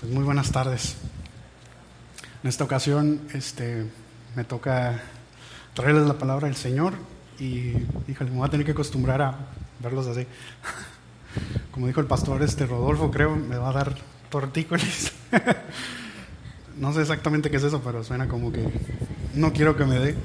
Pues muy buenas tardes. En esta ocasión me toca traerles la palabra del Señor y híjole, me voy a tener que acostumbrar a verlos así. Como dijo el pastor Rodolfo, creo, me va a dar tortícolis. No sé exactamente qué es eso, pero suena como que no quiero que me dé.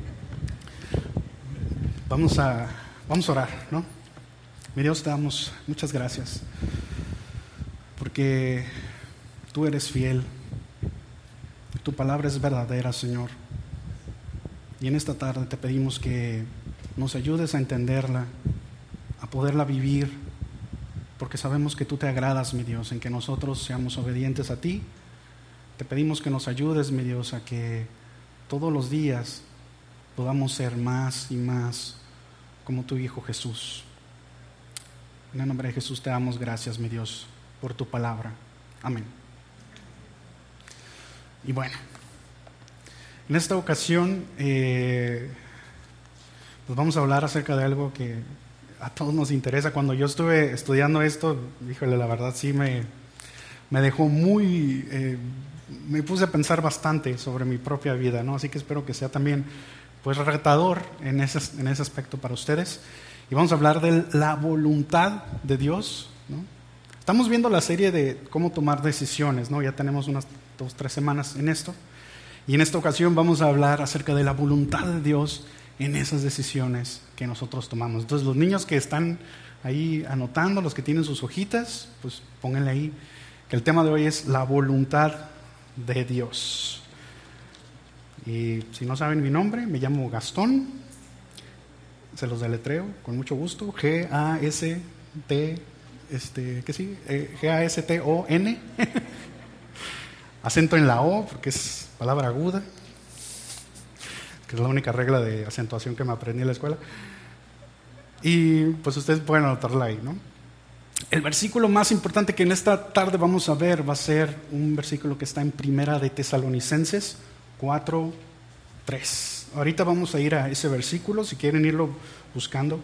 Vamos a orar, ¿no? Mi Dios, te damos muchas gracias porque tú eres fiel, tu palabra es verdadera, Señor. Y en esta tarde te pedimos que nos ayudes a entenderla, a poderla vivir, porque sabemos que tú te agradas, mi Dios, en que nosotros seamos obedientes a ti. Te pedimos que nos ayudes, mi Dios, a que todos los días podamos ser más y más como tu Hijo Jesús. En el nombre de Jesús te damos gracias, mi Dios, por tu palabra. Amén. Y bueno, en esta ocasión pues vamos a hablar acerca de algo que a todos nos interesa. Cuando yo estuve estudiando esto, híjole, la verdad sí me dejó me puse a pensar bastante sobre mi propia vida, ¿no? Así que espero que sea también pues retador en ese aspecto para ustedes. Y vamos a hablar de la voluntad de Dios, ¿no? Estamos viendo la serie de cómo tomar decisiones, ¿no? Ya tenemos unas 2-3 semanas en esto. Y en esta ocasión vamos a hablar acerca de la voluntad de Dios en esas decisiones que nosotros tomamos. Entonces, los niños que están ahí anotando, los que tienen sus hojitas, pues pónganle ahí que el tema de hoy es la voluntad de Dios. Y si no saben mi nombre, me llamo Gastón. Se los deletreo con mucho gusto. G-A-S-T, ¿qué sigue? G-A-S-T-O-N. Acento en la O, porque es palabra aguda, que es la única regla de acentuación que me aprendí en la escuela. Y pues ustedes pueden anotarla ahí, ¿no? El versículo más importante que en esta tarde vamos a ver va a ser un versículo que está en Primera de Tesalonicenses 4:3. Ahorita vamos a ir a ese versículo, si quieren irlo buscando.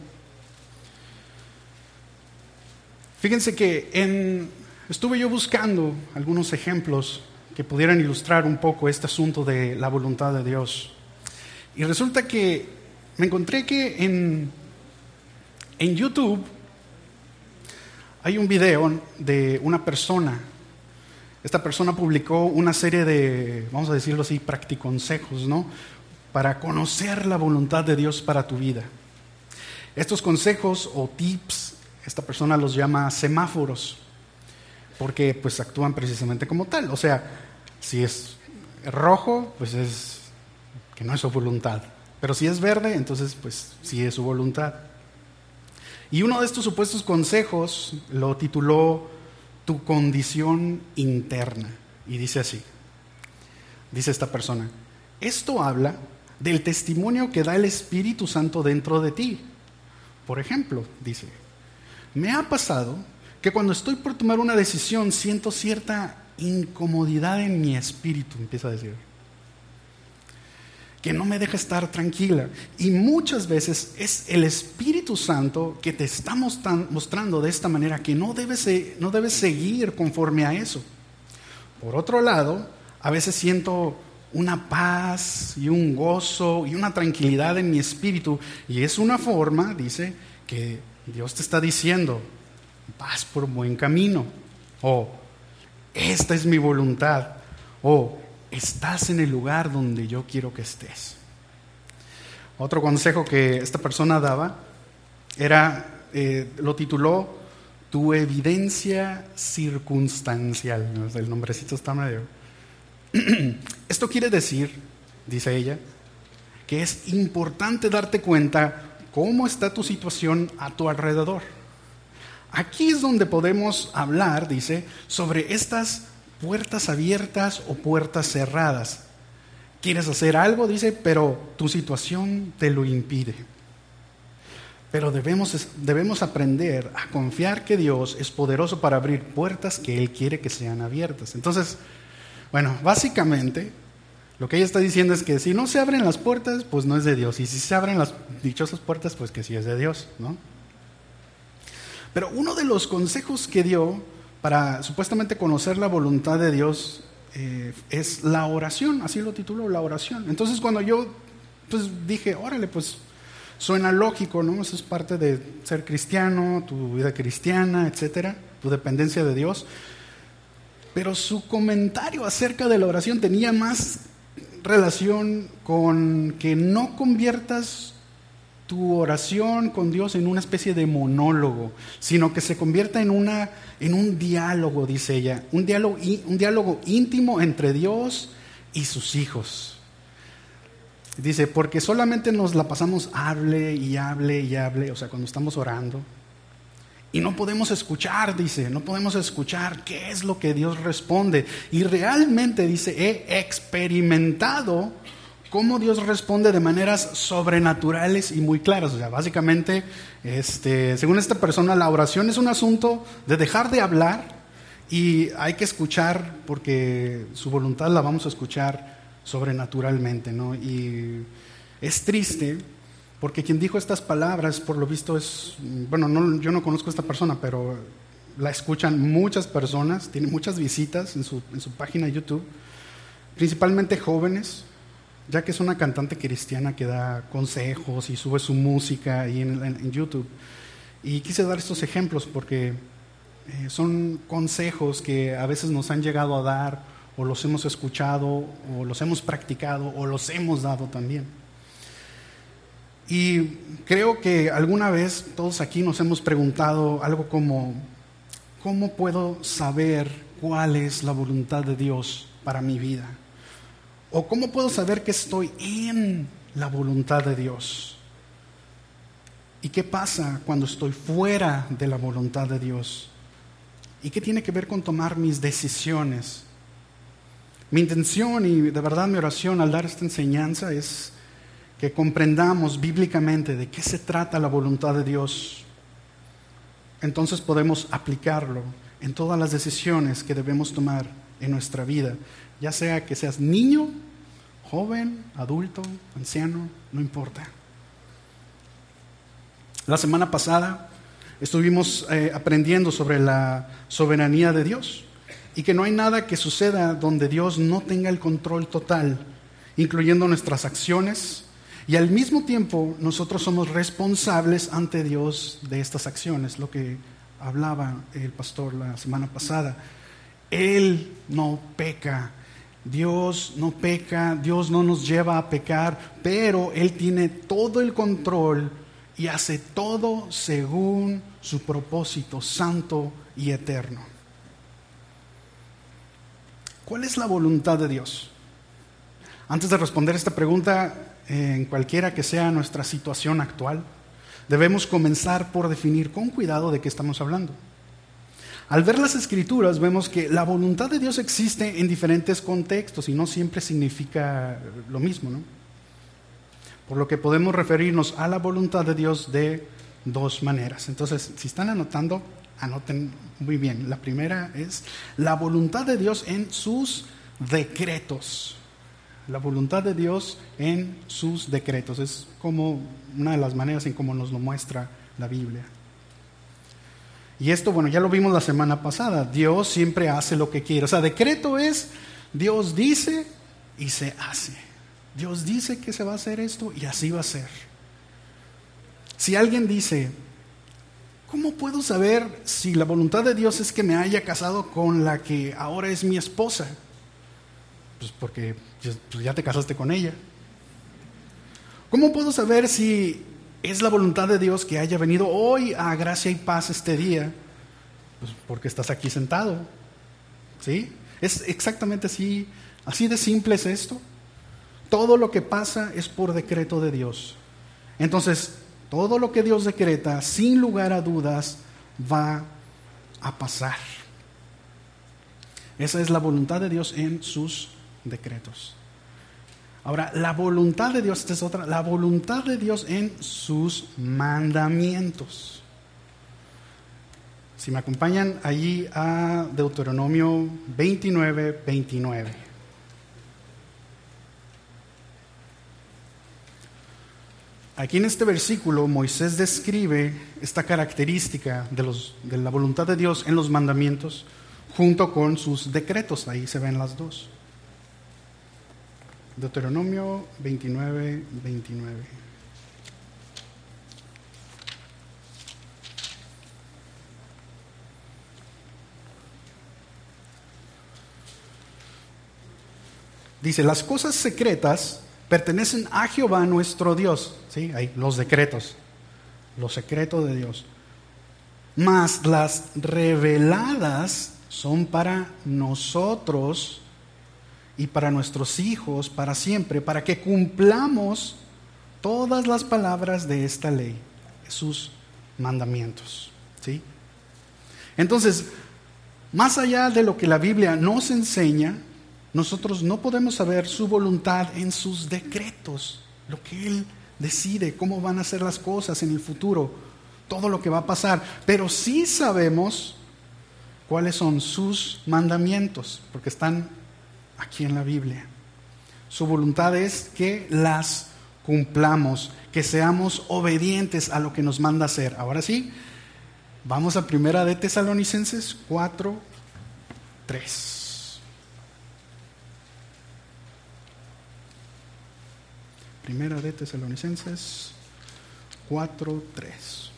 Fíjense que estuve yo buscando algunos ejemplos que pudieran ilustrar un poco este asunto de la voluntad de Dios. Y resulta que me encontré que en YouTube hay un video de una persona. Esta persona publicó una serie de, vamos a decirlo así, practiconsejos, ¿no? Para conocer la voluntad de Dios para tu vida. Estos consejos o tips, esta persona los llama semáforos, porque pues actúan precisamente como tal. O sea, si es rojo, pues es que no es su voluntad. Pero si es verde, entonces pues sí es su voluntad. Y uno de estos supuestos consejos lo tituló Tu condición interna. Y dice así, dice esta persona: esto habla del testimonio que da el Espíritu Santo dentro de ti. Por ejemplo, dice, me ha pasado que cuando estoy por tomar una decisión siento cierta incomodidad en mi espíritu, empieza a decir, que no me deja estar tranquila. Y muchas veces es el Espíritu Santo que te está mostrando de esta manera que no debes seguir conforme a eso. Por otro lado, a veces siento una paz y un gozo y una tranquilidad en mi espíritu, y es una forma, dice, que Dios te está diciendo: vas por buen camino, o esta es mi voluntad, o estás en el lugar donde yo quiero que estés. Otro consejo que esta persona daba era, lo tituló Tu evidencia circunstancial. El nombrecito está medio. Esto quiere decir, dice ella, que es importante darte cuenta cómo está tu situación a tu alrededor. Aquí es donde podemos hablar, dice, sobre estas puertas abiertas o puertas cerradas. Quieres hacer algo, dice, pero tu situación te lo impide. Pero debemos aprender a confiar que Dios es poderoso para abrir puertas que Él quiere que sean abiertas. Entonces, bueno, básicamente lo que ella está diciendo es que si no se abren las puertas, pues no es de Dios. Y si se abren las dichosas puertas, pues que sí es de Dios, ¿no? Pero uno de los consejos que dio para supuestamente conocer la voluntad de Dios es la oración, así lo titulo, la oración. Entonces cuando yo pues dije, órale, pues suena lógico, ¿no? Eso es parte de ser cristiano, tu vida cristiana, etcétera, tu dependencia de Dios. Pero su comentario acerca de la oración tenía más relación con que no conviertas tu oración con Dios en una especie de monólogo, sino que se convierta en un diálogo, dice ella, un diálogo íntimo entre Dios y sus hijos. Dice, porque solamente nos la pasamos hable y hable y hable, o sea, cuando estamos orando, y no podemos escuchar, dice, no podemos escuchar qué es lo que Dios responde. Y realmente, dice, he experimentado cómo Dios responde de maneras sobrenaturales y muy claras. O sea, básicamente, según esta persona, la oración es un asunto de dejar de hablar y hay que escuchar, porque su voluntad la vamos a escuchar sobrenaturalmente, ¿no? Y es triste, porque quien dijo estas palabras, por lo visto yo no conozco a esta persona, pero la escuchan muchas personas, tiene muchas visitas en su página de YouTube, principalmente jóvenes, ya que es una cantante cristiana que da consejos y sube su música ahí en YouTube. Y quise dar estos ejemplos porque son consejos que a veces nos han llegado a dar, o los hemos escuchado, o los hemos practicado, o los hemos dado también. Y creo que alguna vez todos aquí nos hemos preguntado algo como, ¿cómo puedo saber cuál es la voluntad de Dios para mi vida? ¿O cómo puedo saber que estoy en la voluntad de Dios? ¿Y qué pasa cuando estoy fuera de la voluntad de Dios? ¿Y qué tiene que ver con tomar mis decisiones? Mi intención y de verdad mi oración al dar esta enseñanza es que comprendamos bíblicamente de qué se trata la voluntad de Dios. Entonces podemos aplicarlo en todas las decisiones que debemos tomar en nuestra vida, ya sea que seas niño, joven, adulto, anciano, no importa. La semana pasada estuvimos aprendiendo sobre la soberanía de Dios y que no hay nada que suceda donde Dios no tenga el control total, incluyendo nuestras acciones, y al mismo tiempo nosotros somos responsables ante Dios de estas acciones, lo que hablaba el pastor la semana pasada. Él no peca, Dios no peca, Dios no nos lleva a pecar, pero Él tiene todo el control y hace todo según su propósito santo y eterno. ¿Cuál es la voluntad de Dios? Antes de responder esta pregunta, en cualquiera que sea nuestra situación actual, debemos comenzar por definir con cuidado de qué estamos hablando. Al ver las Escrituras vemos que la voluntad de Dios existe en diferentes contextos y no siempre significa lo mismo, ¿no? Por lo que podemos referirnos a la voluntad de Dios de dos maneras. Entonces, si están anotando, anoten muy bien. La primera es la voluntad de Dios en sus decretos. La voluntad de Dios en sus decretos. Es como una de las maneras en cómo nos lo muestra la Biblia. Y esto, bueno, ya lo vimos la semana pasada. Dios siempre hace lo que quiere. O sea, decreto es, Dios dice y se hace. Dios dice que se va a hacer esto y así va a ser. Si alguien dice, ¿cómo puedo saber si la voluntad de Dios es que me haya casado con la que ahora es mi esposa? Pues porque ya te casaste con ella. ¿Cómo puedo saber si es la voluntad de Dios que haya venido hoy a gracia y paz este día? Pues porque estás aquí sentado. ¿Sí? Es exactamente así de simple es esto. Todo lo que pasa es por decreto de Dios. Entonces, todo lo que Dios decreta, sin lugar a dudas, va a pasar. Esa es la voluntad de Dios en sus decretos. Ahora, la voluntad de Dios, esta es otra, la voluntad de Dios en sus mandamientos. Si me acompañan allí a Deuteronomio 29:29. Aquí en este versículo Moisés describe esta característica de la voluntad de Dios en los mandamientos junto con sus decretos. Ahí se ven las dos. Deuteronomio 29, 29. Dice, las cosas secretas pertenecen a Jehová nuestro Dios. ¿Sí? Ahí, los decretos. Los secretos de Dios. Mas las reveladas son para nosotros y para nuestros hijos, para siempre, para que cumplamos todas las palabras de esta ley, sus mandamientos. ¿Sí? Entonces, más allá de lo que la Biblia nos enseña, nosotros no podemos saber su voluntad en sus decretos, lo que Él decide, cómo van a ser las cosas en el futuro, todo lo que va a pasar. Pero sí sabemos cuáles son sus mandamientos, porque están aquí en la Biblia. Su voluntad es que las cumplamos, que seamos obedientes a lo que nos manda hacer. Ahora sí, vamos a Primera de Tesalonicenses 4, 3. Primera de Tesalonicenses 4, 3.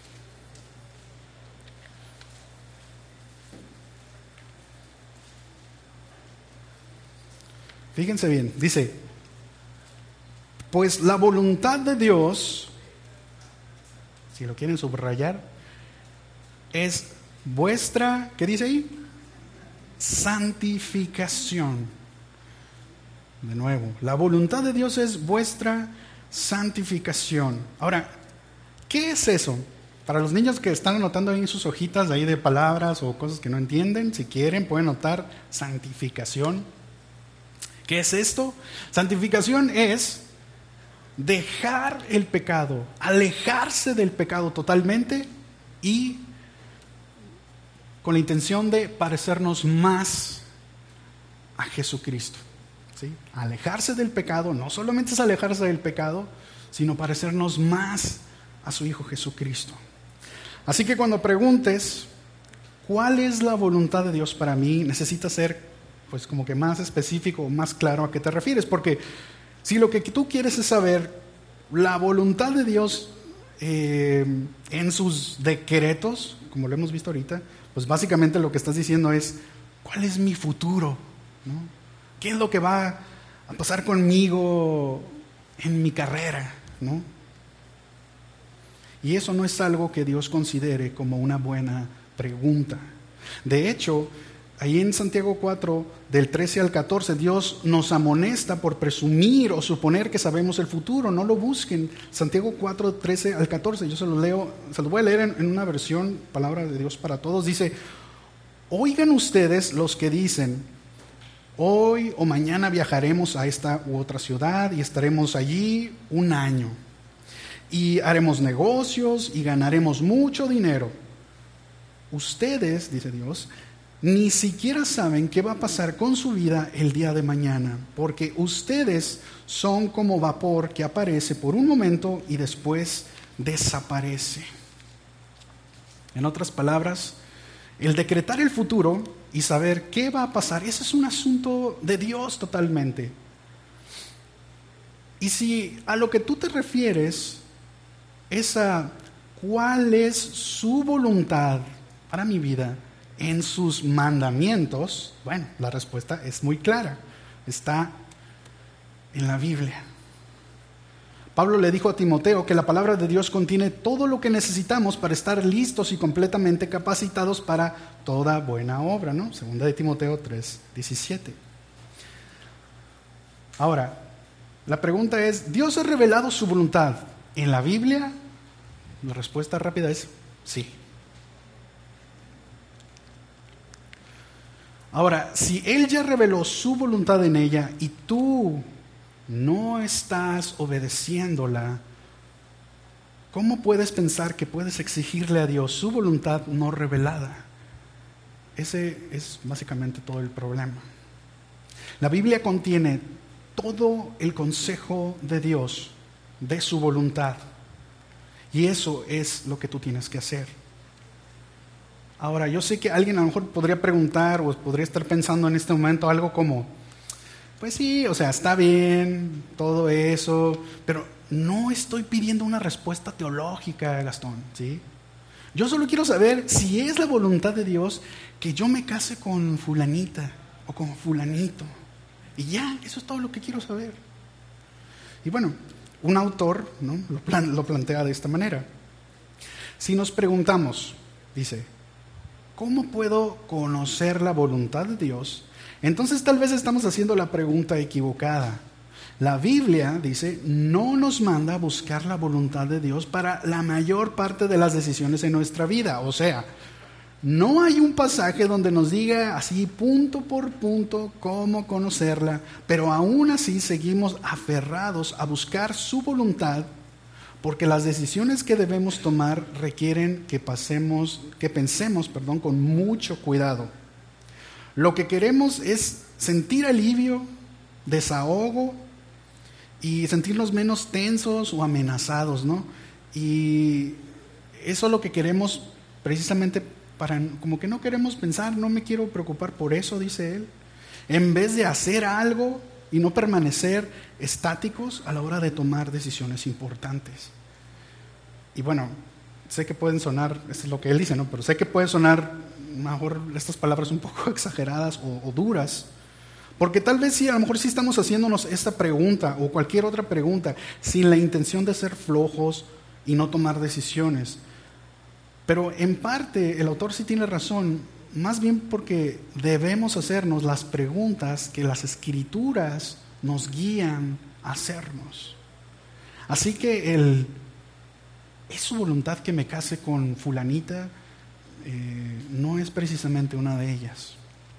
Fíjense bien, dice, pues la voluntad de Dios, si lo quieren subrayar, es vuestra, ¿qué dice ahí? Santificación. De nuevo, la voluntad de Dios es vuestra santificación. Ahora, ¿qué es eso? Para los niños que están anotando ahí en sus hojitas ahí de palabras o cosas que no entienden, si quieren pueden anotar santificación. ¿Qué es esto? Santificación es dejar el pecado, alejarse del pecado totalmente y con la intención de parecernos más a Jesucristo. ¿Sí? Alejarse del pecado, no solamente es alejarse del pecado, sino parecernos más a su Hijo Jesucristo. Así que cuando preguntes, ¿cuál es la voluntad de Dios para mí? Necesitas ser, pues, como que más específico, más claro a qué te refieres. Porque si lo que tú quieres es saber la voluntad de Dios en sus decretos, como lo hemos visto ahorita, pues básicamente lo que estás diciendo es, ¿cuál es mi futuro? ¿No? ¿Qué es lo que va a pasar conmigo en mi carrera? ¿No? Y eso no es algo que Dios considere como una buena pregunta. De hecho, ahí en Santiago 4, del 13 al 14, Dios nos amonesta por presumir o suponer que sabemos el futuro. No lo busquen. Santiago 4, 13 al 14, yo se lo leo, se lo voy a leer en una versión, Palabra de Dios para Todos. Dice, oigan ustedes los que dicen, hoy o mañana viajaremos a esta u otra ciudad y estaremos allí un año. Y haremos negocios y ganaremos mucho dinero. Ustedes, dice Dios, ni siquiera saben qué va a pasar con su vida el día de mañana, porque ustedes son como vapor que aparece por un momento y después desaparece. En otras palabras, el decretar el futuro y saber qué va a pasar, ese es un asunto de Dios totalmente. Y si a lo que tú te refieres es a cuál es su voluntad para mi vida en sus mandamientos, bueno, la respuesta es muy clara, está en la Biblia. Pablo le dijo a Timoteo que la palabra de Dios contiene todo lo que necesitamos para estar listos y completamente capacitados para toda buena obra, ¿no? Segunda de Timoteo 3:17. Ahora, la pregunta es, ¿Dios ha revelado su voluntad en la Biblia? La respuesta rápida es sí. Ahora, si Él ya reveló su voluntad en ella y tú no estás obedeciéndola, ¿cómo puedes pensar que puedes exigirle a Dios su voluntad no revelada? Ese es básicamente todo el problema. La Biblia contiene todo el consejo de Dios, de su voluntad. Y eso es lo que tú tienes que hacer. Ahora, yo sé que alguien a lo mejor podría preguntar o podría estar pensando en este momento algo como, pues sí, o sea, está bien, todo eso, pero no estoy pidiendo una respuesta teológica, Gastón, ¿sí? Yo solo quiero saber si es la voluntad de Dios que yo me case con fulanita o con fulanito. Y ya, eso es todo lo que quiero saber. Y bueno, un autor, ¿no?, lo plantea de esta manera. Si nos preguntamos, dice, ¿cómo puedo conocer la voluntad de Dios? Entonces tal vez estamos haciendo la pregunta equivocada. La Biblia, dice, no nos manda a buscar la voluntad de Dios para la mayor parte de las decisiones en nuestra vida. O sea, no hay un pasaje donde nos diga así punto por punto cómo conocerla, pero aún así seguimos aferrados a buscar su voluntad, porque las decisiones que debemos tomar requieren que pensemos con mucho cuidado. Lo que queremos es sentir alivio, desahogo y sentirnos menos tensos o amenazados, ¿no? Y eso es lo que queremos precisamente como que no queremos pensar, no me quiero preocupar por eso, dice él, en vez de hacer algo y no permanecer estáticos a la hora de tomar decisiones importantes. Y bueno, sé que pueden sonar, esto es lo que él dice, ¿no?, pero sé que pueden sonar mejor estas palabras un poco exageradas o duras, porque tal vez sí, a lo mejor sí estamos haciéndonos esta pregunta o cualquier otra pregunta sin la intención de ser flojos y no tomar decisiones. Pero en parte el autor sí tiene razón, más bien porque debemos hacernos las preguntas que las Escrituras nos guían a hacernos. Así que ¿es su voluntad que me case con fulanita? No es precisamente una de ellas.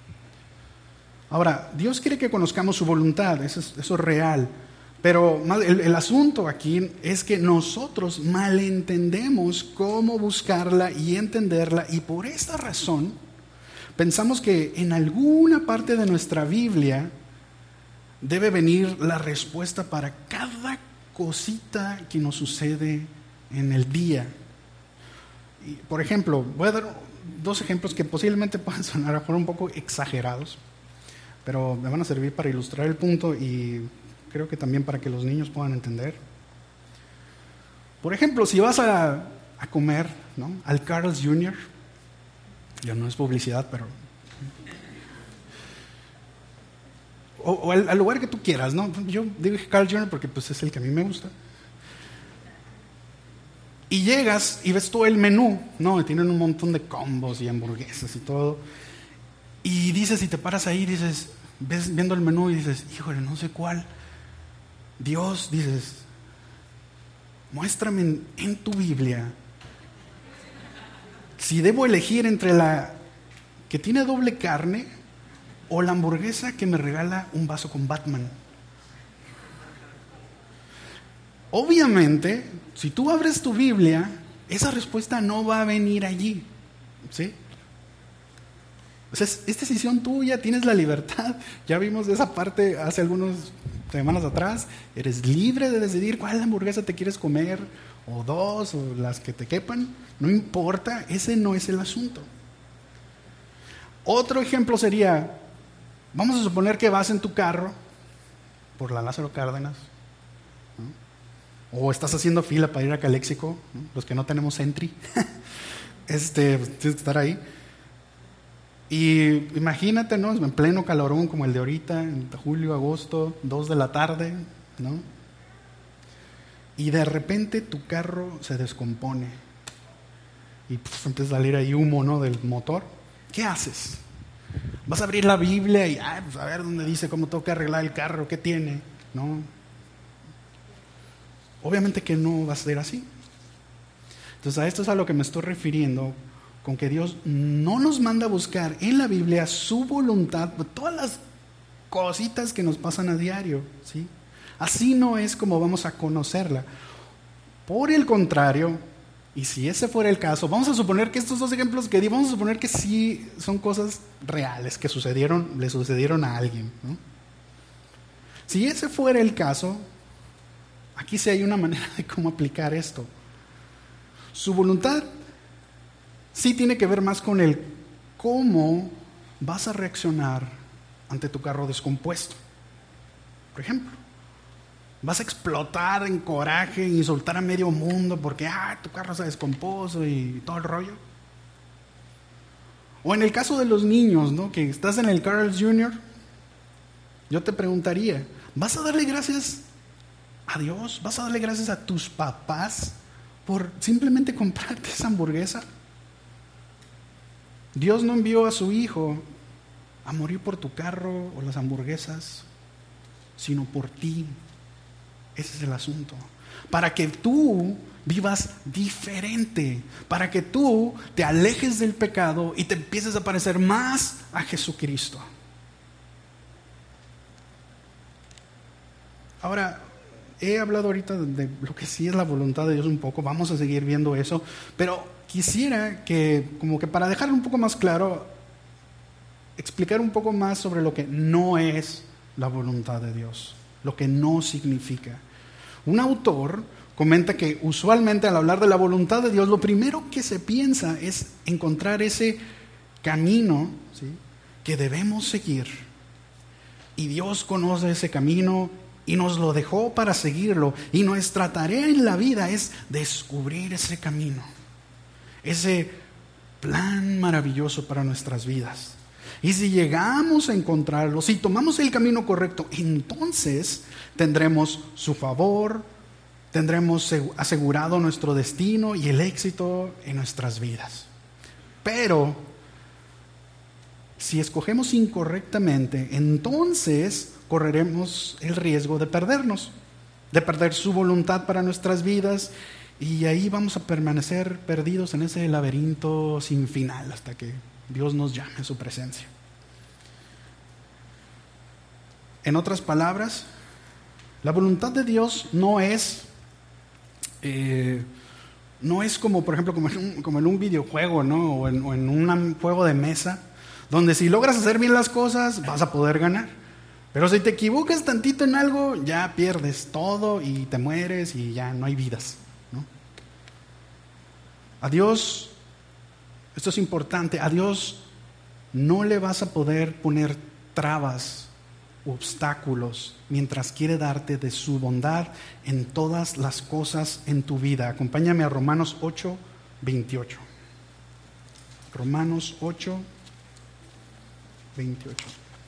Ahora, Dios quiere que conozcamos su voluntad, eso es real. Pero el asunto aquí es que nosotros malentendemos cómo buscarla y entenderla, y por esta razón pensamos que en alguna parte de nuestra Biblia debe venir la respuesta para cada cosita que nos sucede en el día. Y, por ejemplo, voy a dar 2 ejemplos que posiblemente puedan sonar a un poco exagerados, pero me van a servir para ilustrar el punto y creo que también para que los niños puedan entender. Por ejemplo, si vas a comer, ¿no?, al Carl's Jr., ya no es publicidad, pero o al lugar que tú quieras, ¿no? Yo digo Carl's Jr. porque pues es el que a mí me gusta. Y llegas y ves todo el menú, ¿no? Tienen un montón de combos y hamburguesas y todo. Y dices, y te paras ahí, dices, ves viendo el menú y dices, híjole, no sé cuál. Dios, dices, muéstrame en tu Biblia si debo elegir entre la que tiene doble carne o la hamburguesa que me regala un vaso con Batman. Obviamente, si tú abres tu Biblia, esa respuesta no va a venir allí, ¿sí? O sea, es decisión tuya, tienes la libertad. Ya vimos esa parte hace algunas semanas atrás. Eres libre de decidir cuál hamburguesa te quieres comer, o 2, o las que te quepan. No importa, ese no es el asunto. Otro ejemplo sería, vamos a suponer que vas en tu carro por la Lázaro Cárdenas, ¿no?, o estás haciendo fila para ir a Caléxico, ¿no?, los que no tenemos entry, tienes que estar ahí. Y imagínate, ¿no?, en pleno calorón como el de ahorita, en julio, agosto, 2 de la tarde, ¿no? Y de repente tu carro se descompone y empieza a salir ahí humo, ¿no?, del motor. ¿Qué haces? Vas a abrir la Biblia y pues a ver dónde dice cómo tengo que arreglar el carro, qué tiene, ¿no? Obviamente que no va a ser así. Entonces a esto es a lo que me estoy refiriendo, con que Dios no nos manda a buscar en la Biblia su voluntad, todas las cositas que nos pasan a diario, ¿sí? Así no es como vamos a conocerla. Por el contrario, y si ese fuera el caso, vamos a suponer que estos 2 ejemplos que di, vamos a suponer que sí son cosas reales que le sucedieron a alguien, ¿no? Si ese fuera el caso, aquí sí hay una manera de cómo aplicar esto. Su voluntad sí tiene que ver más con el cómo vas a reaccionar ante tu carro descompuesto. Por ejemplo, vas a explotar en coraje e insultar a medio mundo porque tu carro se descompuso y todo el rollo. O en el caso de los niños, ¿no? Que estás en el Carl's Jr., yo te preguntaría, ¿vas a darle gracias a Dios? ¿Vas a darle gracias a tus papás por simplemente comprarte esa hamburguesa? Dios no envió a su hijo a morir por tu carro o las hamburguesas, sino por ti. Ese es el asunto. Para que tú vivas diferente, para que tú te alejes del pecado y te empieces a parecer más a Jesucristo. Ahora, he hablado ahorita de lo que sí es la voluntad de Dios un poco, vamos a seguir viendo eso, pero quisiera que, como que para dejarlo un poco más claro, explicar un poco más sobre lo que no es la voluntad de Dios, lo que no significa. Un autor comenta que usualmente al hablar de la voluntad de Dios, lo primero que se piensa es encontrar ese camino, ¿sí?, que debemos seguir. Y Dios conoce ese camino y nos lo dejó para seguirlo. Y nuestra tarea en la vida es descubrir ese camino, ese plan maravilloso para nuestras vidas. Y si llegamos a encontrarlo, si tomamos el camino correcto, entonces tendremos su favor, tendremos asegurado nuestro destino y el éxito en nuestras vidas. Pero si escogemos incorrectamente, entonces correremos el riesgo de perdernos, de perder su voluntad para nuestras vidas, y ahí vamos a permanecer perdidos en ese laberinto sin final hasta que Dios nos llame a su presencia. En otras palabras, la voluntad de Dios no es como, por ejemplo, como en un videojuego, ¿no? o en un juego de mesa, donde si logras hacer bien las cosas, vas a poder ganar. Pero si te equivocas tantito en algo, ya pierdes todo y te mueres y ya no hay vidas, ¿no? A Dios, esto es importante, a Dios no le vas a poder poner trabas u obstáculos mientras quiere darte de su bondad en todas las cosas en tu vida. Acompáñame a Romanos 8:28. Romanos 8:28.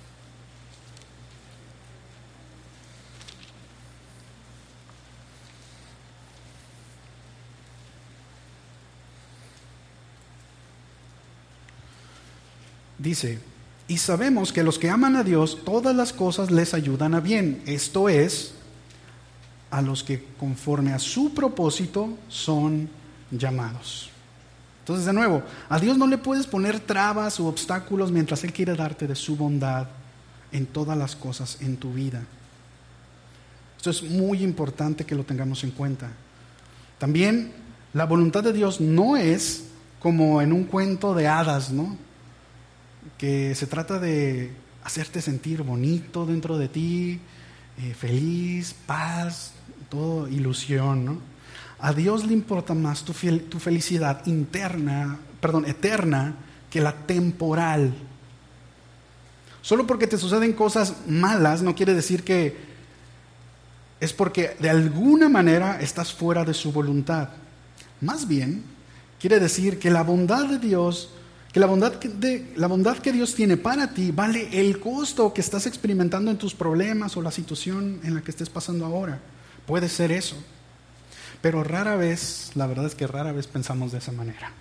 Dice: y sabemos que los que aman a Dios, todas las cosas les ayudan a bien. Esto es, a los que conforme a su propósito son llamados. Entonces, de nuevo, a Dios no le puedes poner trabas u obstáculos mientras Él quiere darte de su bondad en todas las cosas en tu vida. Esto es muy importante que lo tengamos en cuenta. También, la voluntad de Dios no es como en un cuento de hadas, ¿no?, que se trata de hacerte sentir bonito dentro de ti, feliz, paz, todo ilusión, ¿no? A Dios le importa más tu felicidad eterna, que la temporal. Solo porque te suceden cosas malas no quiere decir que es porque de alguna manera estás fuera de su voluntad. Más bien, quiere decir que la bondad de Dios, que la bondad que Dios tiene para ti vale el costo que estás experimentando en tus problemas o la situación en la que estés pasando ahora. Puede ser eso. Pero la verdad es que rara vez pensamos de esa manera.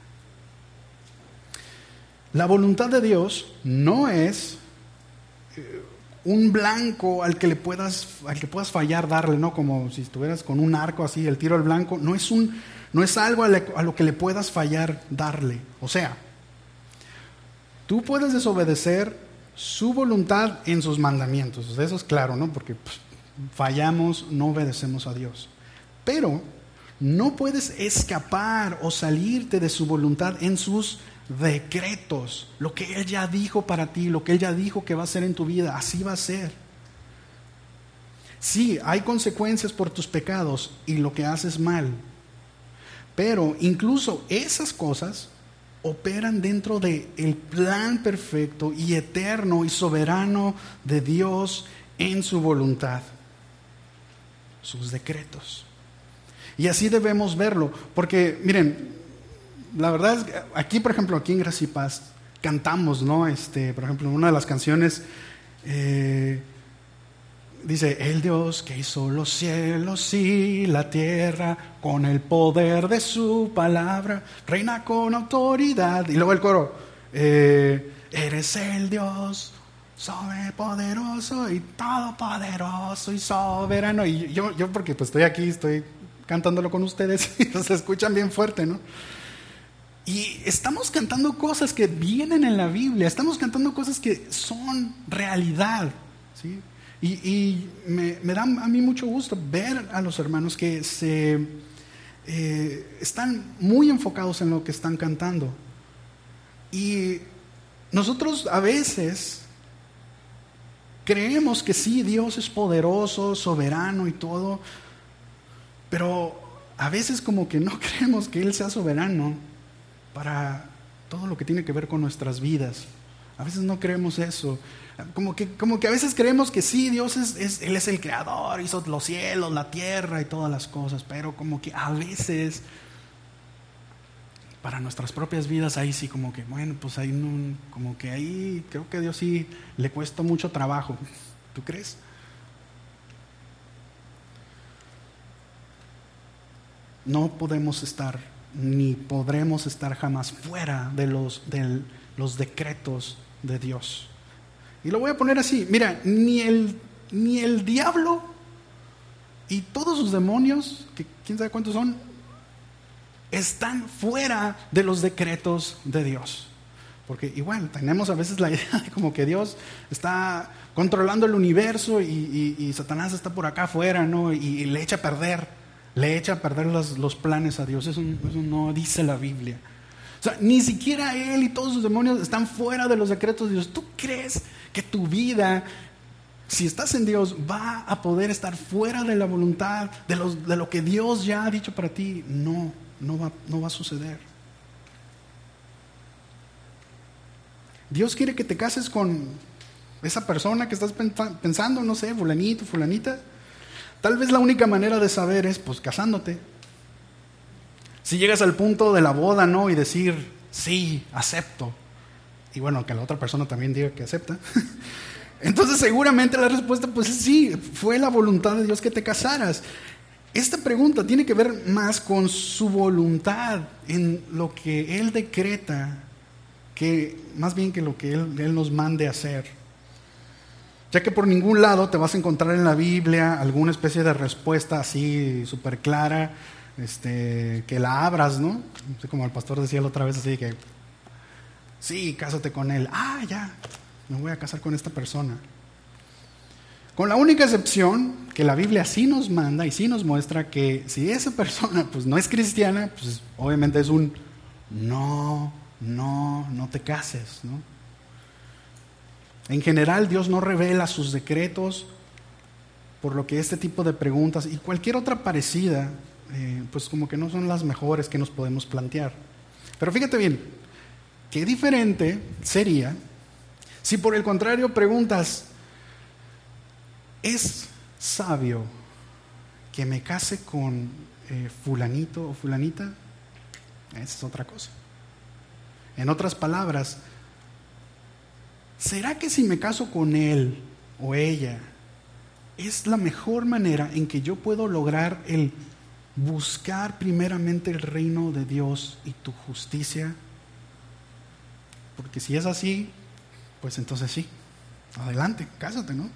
La voluntad de Dios no es un blanco al que puedas fallar darle, ¿no? Como si estuvieras con un arco así, el tiro al blanco. No es algo a lo que le puedas fallar darle. O sea, tú puedes desobedecer su voluntad en sus mandamientos. Eso es claro, ¿no? Porque fallamos, no obedecemos a Dios. Pero no puedes escapar o salirte de su voluntad en sus decretos. Lo que Él ya dijo para ti, lo que Él ya dijo que va a hacer en tu vida, así va a ser. Sí, hay consecuencias por tus pecados y lo que haces mal. Pero incluso esas cosas operan dentro del plan perfecto y eterno y soberano de Dios en su voluntad, sus decretos. Y así debemos verlo, porque miren, la verdad es que aquí, por ejemplo, aquí en Gracia y Paz cantamos, ¿no? Por ejemplo, una de las canciones dice: el Dios que hizo los cielos y la tierra, con el poder de su palabra, reina con autoridad. Y luego el coro: eres el Dios sobrepoderoso y todopoderoso y soberano. Y yo porque pues estoy aquí, estoy cantándolo con ustedes, y se escuchan bien fuerte, ¿no? Y estamos cantando cosas que vienen en la Biblia, estamos cantando cosas que son realidad, ¿sí? Y me da a mí mucho gusto ver a los hermanos que están muy enfocados en lo que están cantando. Y nosotros a veces creemos que sí, Dios es poderoso, soberano y todo, pero a veces como que no creemos que Él sea soberano para todo lo que tiene que ver con nuestras vidas. A veces no creemos eso. Como que a veces creemos que sí, Dios Él es el creador, hizo los cielos, la tierra y todas las cosas, pero como que a veces para nuestras propias vidas ahí sí como que, bueno, pues ahí no, como que ahí creo que a Dios sí le cuesta mucho trabajo. ¿Tú crees? No podemos estar, ni podremos estar jamás fuera de los decretos de Dios. Y lo voy a poner así, mira, ni el diablo y todos sus demonios, que quién sabe cuántos son, están fuera de los decretos de Dios. Porque igual tenemos a veces la idea de como que Dios está controlando el universo y Satanás está por acá afuera, ¿no? Y le echa a perder los planes a Dios. Eso no dice la Biblia. O sea, ni siquiera Él y todos sus demonios están fuera de los decretos de Dios. ¿Tú crees que tu vida, si estás en Dios, va a poder estar fuera de la voluntad, de lo que Dios ya ha dicho para ti? No va a suceder. Dios quiere que te cases con esa persona que estás pensando, no sé, fulanito, fulanita. Tal vez la única manera de saber es pues casándote. Si llegas al punto de la boda, ¿no? Y decir, sí, acepto. Y bueno, que la otra persona también diga que acepta. Entonces seguramente la respuesta pues es sí, fue la voluntad de Dios que te casaras. Esta pregunta tiene que ver más con su voluntad en lo que Él decreta, que más bien que lo que Él nos mande hacer. Ya que por ningún lado te vas a encontrar en la Biblia alguna especie de respuesta así súper clara, que la abras, ¿no? Así como el pastor decía la otra vez, así que sí, cásate con él. Ya, me voy a casar con esta persona. Con la única excepción que la Biblia sí nos manda y sí nos muestra que si esa persona pues no es cristiana, pues obviamente es un no te cases, ¿no? En general Dios no revela sus decretos, por lo que este tipo de preguntas y cualquier otra parecida pues como que no son las mejores que nos podemos plantear. Pero fíjate bien, qué diferente sería si por el contrario preguntas: ¿es sabio que me case con fulanito o fulanita? Esa es otra cosa. En otras palabras, ¿será que si me caso con él o ella es la mejor manera en que yo puedo lograr el buscar primeramente el reino de Dios y tu justicia? Porque si es así, pues entonces sí, adelante, cásate, ¿no?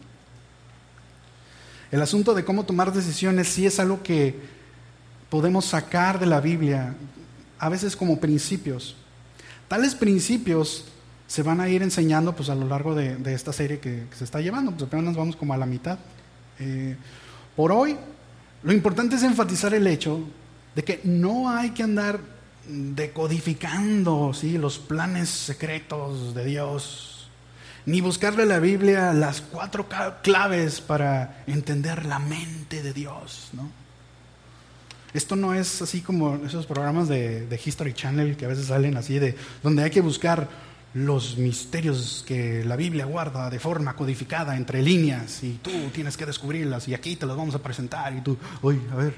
El asunto de cómo tomar decisiones sí es algo que podemos sacar de la Biblia, a veces como principios. Tales principios se van a ir enseñando pues a lo largo de esta serie que se está llevando, pues apenas vamos como a la mitad. Por hoy, lo importante es enfatizar el hecho de que no hay que andar decodificando, ¿sí?, los planes secretos de Dios, ni buscarle a la Biblia las 4 claves para entender la mente de Dios, ¿no? Esto no es así como esos programas de History Channel que a veces salen así de donde hay que buscar los misterios que la Biblia guarda de forma codificada entre líneas y tú tienes que descubrirlas y aquí te los vamos a presentar y tú, uy, a ver.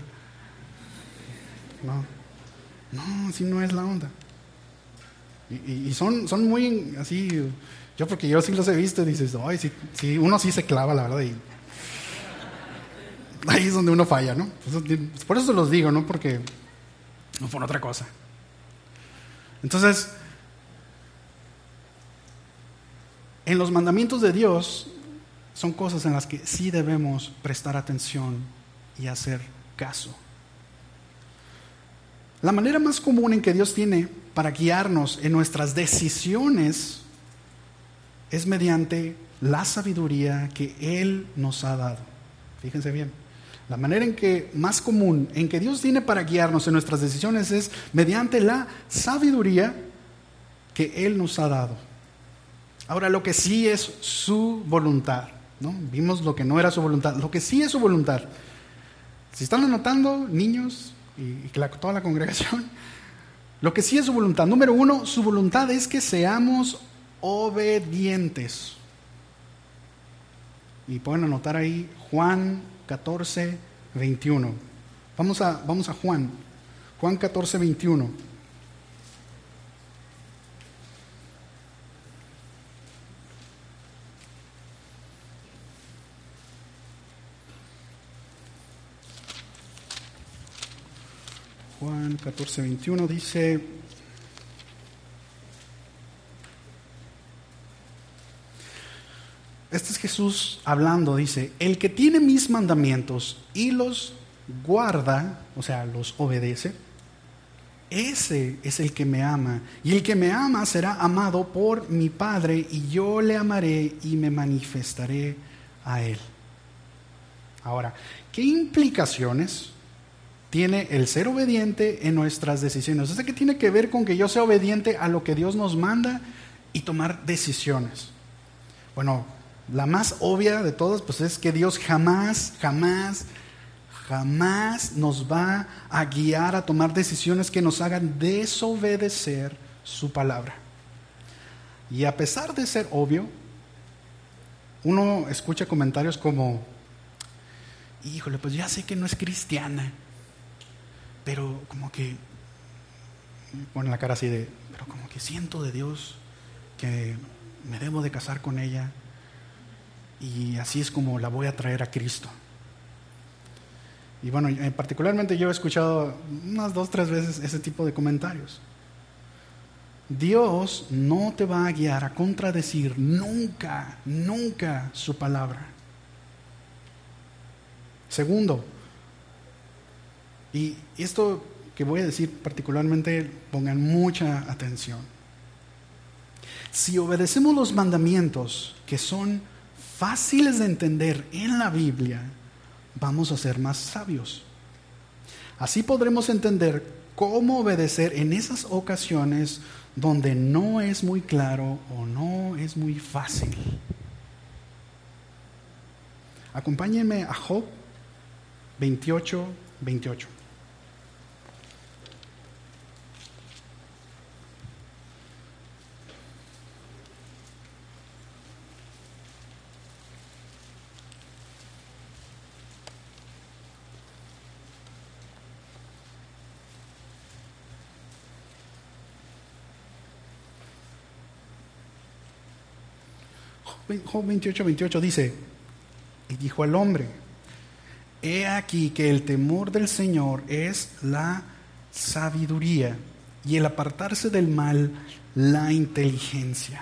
No, así no es la onda. Y son muy así, porque yo sí los he visto y dices, ay, sí, uno sí se clava, la verdad, y ahí es donde uno falla, ¿no? Por eso los digo, no porque no por otra cosa. Entonces, en los mandamientos de Dios son cosas en las que sí debemos prestar atención y hacer caso. La manera más común en que Dios tiene para guiarnos en nuestras decisiones es mediante la sabiduría que Él nos ha dado. Fíjense bien. La manera más común en que Dios tiene para guiarnos en nuestras decisiones es mediante la sabiduría que Él nos ha dado. Ahora, lo que sí es su voluntad, ¿no? Vimos lo que no era su voluntad. Lo que sí es su voluntad. Si están anotando, niños y toda la congregación, lo que sí es su voluntad. Número 1, su voluntad es que seamos obedientes. Y pueden anotar ahí Juan 14, 21. Vamos a Juan 14, 21. Juan 14, 21 dice: este es Jesús hablando, dice, el que tiene mis mandamientos y los guarda, o sea, los obedece, ese es el que me ama. Y el que me ama será amado por mi Padre, y yo le amaré y me manifestaré a él. Ahora, ¿qué implicaciones tiene el ser obediente en nuestras decisiones? ¿Qué tiene que ver con que yo sea obediente a lo que Dios nos manda y tomar decisiones? Bueno, la más obvia de todas, pues es que Dios jamás nos va a guiar a tomar decisiones que nos hagan desobedecer su palabra. Y a pesar de ser obvio, uno escucha comentarios como: híjole, pues ya sé que no es cristiana, pero como que pone la cara así de, pero como que siento de Dios que me debo de casar con ella y así es como la voy a traer a Cristo. Y bueno, particularmente yo he escuchado unas 2, 3 veces ese tipo de comentarios. Dios no te va a guiar a contradecir nunca su palabra. Segundo, y esto que voy a decir particularmente, pongan mucha atención. Si obedecemos los mandamientos que son fáciles de entender en la Biblia, vamos a ser más sabios. Así podremos entender cómo obedecer en esas ocasiones donde no es muy claro o no es muy fácil. Acompáñenme a Job 28, 28. Job 28, 28 dice: y dijo al hombre, he aquí que el temor del Señor es la sabiduría, y el apartarse del mal, la inteligencia.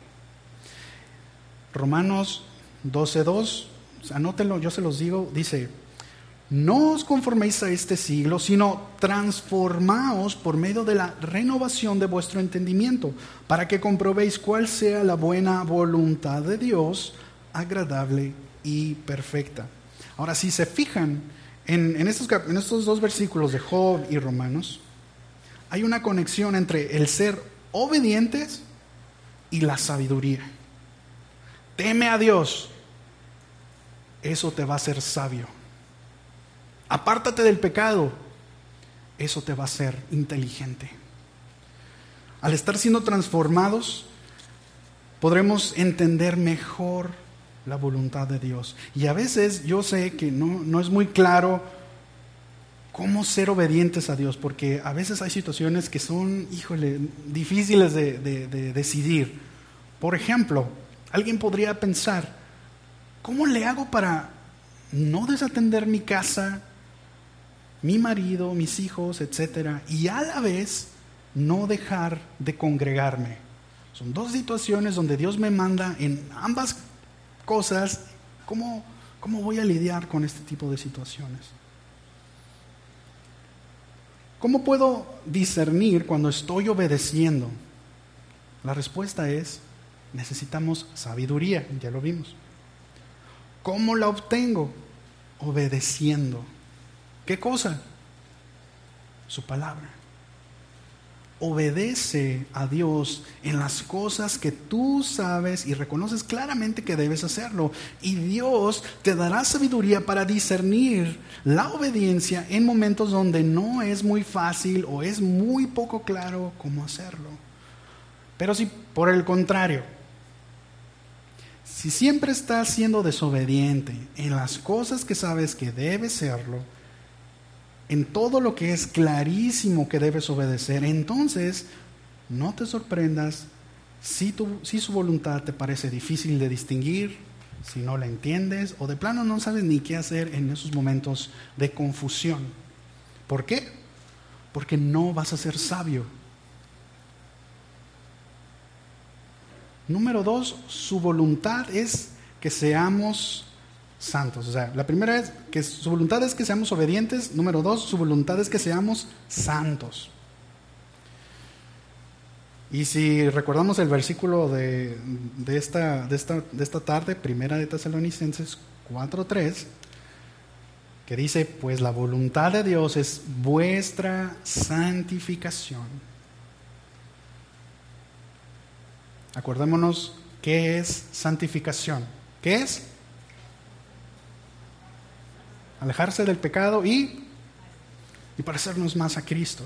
Romanos 12:2, anótenlo, yo se los digo, dice: no os conforméis a este siglo, sino transformaos por medio de la renovación de vuestro entendimiento, para que comprobéis cuál sea la buena voluntad de Dios, agradable y perfecta. Ahora, si se fijan en estos 2 versículos de Job y Romanos, hay una conexión entre el ser obedientes y la sabiduría. Teme a Dios, eso te va a hacer sabio. Apártate del pecado, eso te va a hacer inteligente. Al estar siendo transformados, podremos entender mejor la voluntad de Dios. Y a veces yo sé que no es muy claro cómo ser obedientes a Dios, porque a veces hay situaciones que son, difíciles de decidir. Por ejemplo, alguien podría pensar, ¿cómo le hago para no desatender mi casa, mi marido, mis hijos, etcétera, y a la vez no dejar de congregarme? Son dos situaciones donde Dios me manda en ambas cosas. ¿Cómo voy a lidiar con este tipo de situaciones? ¿Cómo puedo discernir cuando estoy obedeciendo? La respuesta es, necesitamos sabiduría, ya lo vimos. ¿Cómo la obtengo? Obedeciendo. ¿Qué cosa? Su palabra. Obedece a Dios en las cosas que tú sabes y reconoces claramente que debes hacerlo. Y Dios te dará sabiduría para discernir la obediencia en momentos donde no es muy fácil o es muy poco claro cómo hacerlo. Pero si por el contrario, si siempre estás siendo desobediente en las cosas que sabes que debes serlo, en todo lo que es clarísimo que debes obedecer, entonces no te sorprendas si su voluntad te parece difícil de distinguir, si no la entiendes o de plano no sabes ni qué hacer en esos momentos de confusión. ¿Por qué? Porque no vas a ser sabio. Número 2, su voluntad es que seamos santos. O sea, la primera es que su voluntad es que seamos obedientes. Número 2, su voluntad es que seamos santos. Y si recordamos el versículo de esta tarde, primera de Tesalonicenses 4:3, que dice, pues la voluntad de Dios es vuestra santificación. Acordémonos, ¿qué es santificación? ¿Qué es? Alejarse del pecado y parecernos más a Cristo.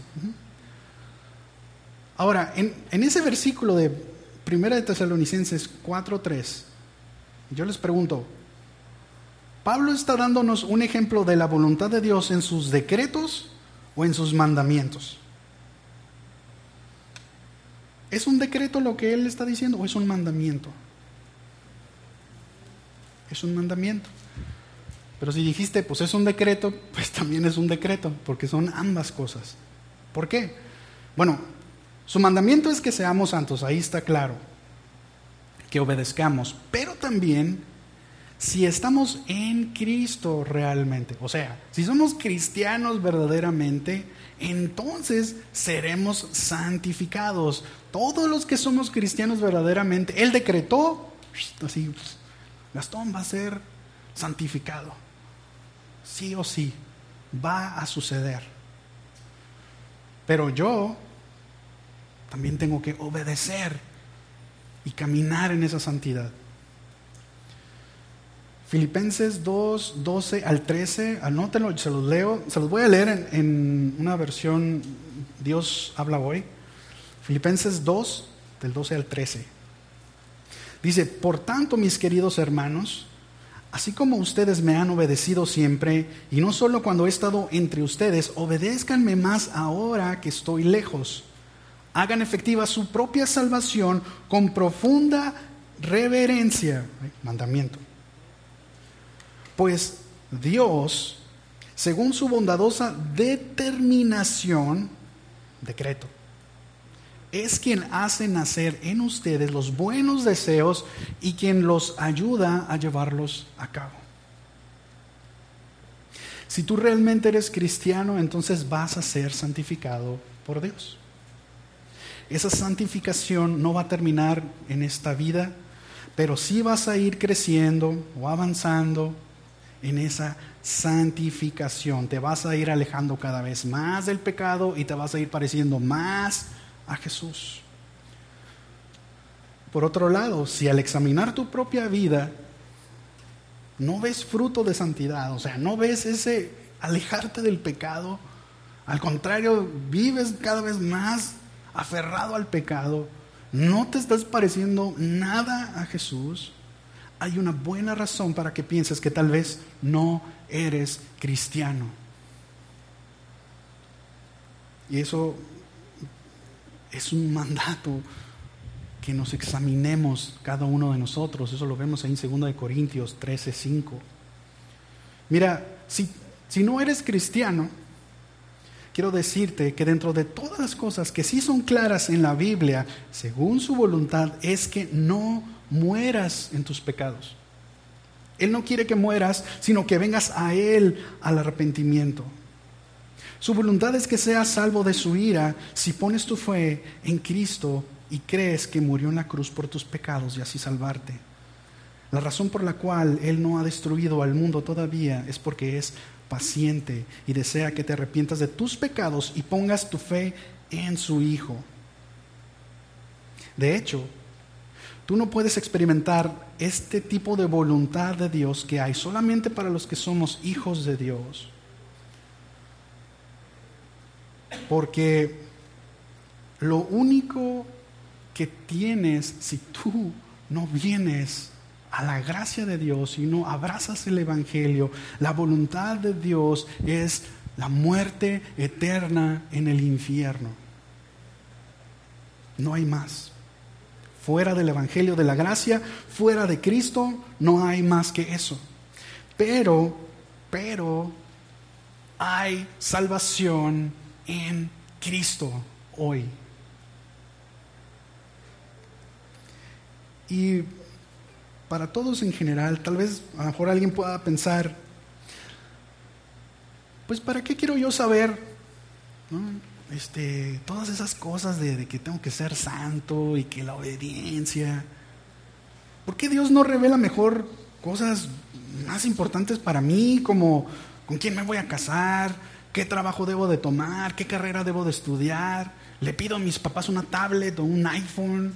Ahora, en ese versículo de 1 de Tesalonicenses 4:3, yo les pregunto, ¿Pablo está dándonos un ejemplo de la voluntad de Dios en sus decretos o en sus mandamientos? ¿Es un decreto lo que él está diciendo o es un mandamiento? Es un mandamiento. Pero si dijiste, pues es un decreto, pues también es un decreto, porque son ambas cosas. ¿Por qué? Bueno, su mandamiento es que seamos santos, ahí está claro, que obedezcamos, pero también si estamos en Cristo realmente, o sea, si somos cristianos verdaderamente, entonces seremos santificados. Todos los que somos cristianos verdaderamente, Él decretó, así, Gastón va a ser santificado. Sí o sí, va a suceder. Pero yo también tengo que obedecer y caminar en esa santidad. Filipenses 2, 12 al 13, anótenlo, se los leo, se los voy a leer en una versión Dios habla hoy. Filipenses 2, del 12 al 13. Dice, por tanto, mis queridos hermanos, así como ustedes me han obedecido siempre, y no solo cuando he estado entre ustedes, obedézcanme más ahora que estoy lejos. Hagan efectiva su propia salvación con profunda reverencia. Mandamiento. Pues Dios, según su bondadosa determinación, decreto, es quien hace nacer en ustedes los buenos deseos y quien los ayuda a llevarlos a cabo. Si tú realmente eres cristiano, entonces vas a ser santificado por Dios. Esa santificación no va a terminar en esta vida, pero sí vas a ir creciendo o avanzando en esa santificación. Te vas a ir alejando cada vez más del pecado y te vas a ir pareciendo más a Jesús. Por otro lado, si al examinar tu propia vida no ves fruto de santidad, o sea, no ves ese alejarte del pecado, Al contrario, vives cada vez más aferrado al pecado, no te estás pareciendo nada a Jesús, hay una buena razón para que pienses que tal vez no eres cristiano. Y eso es un mandato que nos examinemos cada uno de nosotros. Eso lo vemos ahí en 2 Corintios 13:5. Mira, si no eres cristiano, quiero decirte que dentro de todas las cosas que sí son claras en la Biblia, según su voluntad, es que no mueras en tus pecados. Él no quiere que mueras, sino que vengas a Él al arrepentimiento. Su voluntad es que seas salvo de su ira si pones tu fe en Cristo y crees que murió en la cruz por tus pecados y así salvarte. La razón por la cual Él no ha destruido al mundo todavía es porque es paciente y desea que te arrepientas de tus pecados y pongas tu fe en su Hijo. De hecho, tú no puedes experimentar este tipo de voluntad de Dios que hay solamente para los que somos hijos de Dios. Porque lo único que tienes si tú no vienes a la gracia de Dios y no abrazas el Evangelio, la voluntad de Dios es la muerte eterna en el infierno. No hay más. Fuera del Evangelio de la gracia, fuera de Cristo, no hay más que eso. Pero hay salvación en Cristo hoy. Y para todos en general, tal vez a lo mejor alguien pueda pensar, pues ¿para qué quiero yo saber, ¿no? Todas esas cosas de que tengo que ser santo y que la obediencia? ¿Por qué Dios no revela mejor cosas más importantes para mí, como con quién me voy a casar, qué trabajo debo de tomar, qué carrera debo de estudiar? Le pido a mis papás una tablet o un iPhone.